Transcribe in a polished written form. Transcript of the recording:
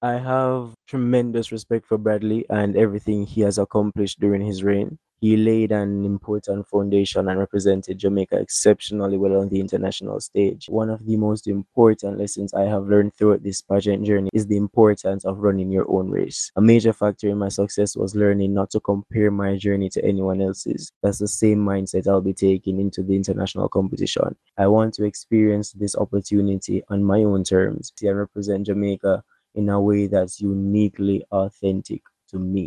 I have tremendous respect for Bradley and everything he has accomplished during his reign. He laid an important foundation and represented Jamaica exceptionally well on the international stage. One of the most important lessons I have learned throughout this pageant journey is the importance of running your own race. A major factor in my success was learning not to compare my journey to anyone else's. That's the same mindset I'll be taking into the international competition. I want to experience this opportunity on my own terms and represent Jamaica in a way that's uniquely authentic to me.